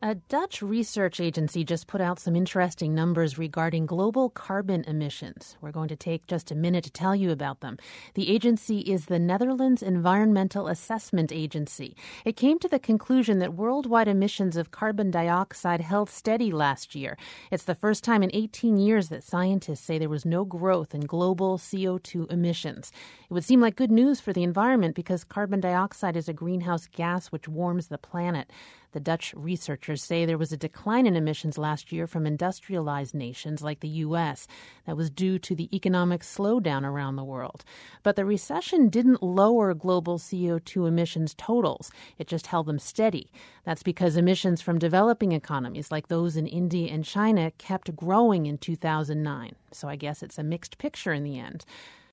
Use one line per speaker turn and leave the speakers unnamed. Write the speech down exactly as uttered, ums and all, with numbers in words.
A Dutch research agency just put out some interesting numbers regarding global carbon emissions. We're going to take just a minute to tell you about them. The agency is the Netherlands Environmental Assessment Agency. It came to the conclusion that worldwide emissions of carbon dioxide held steady last year. It's the first time in eighteen years that scientists say there was no growth in global C O two emissions. It would seem like good news for the environment because carbon dioxide is a greenhouse gas which warms the planet. The Dutch researchers say there was a decline in emissions last year from industrialized nations like the U S. That was due to the economic slowdown around the world. But the recession didn't lower global C O two emissions totals. It just held them steady. That's because emissions from developing economies like those in India and China kept growing in two thousand nine. So I guess it's a mixed picture in the end.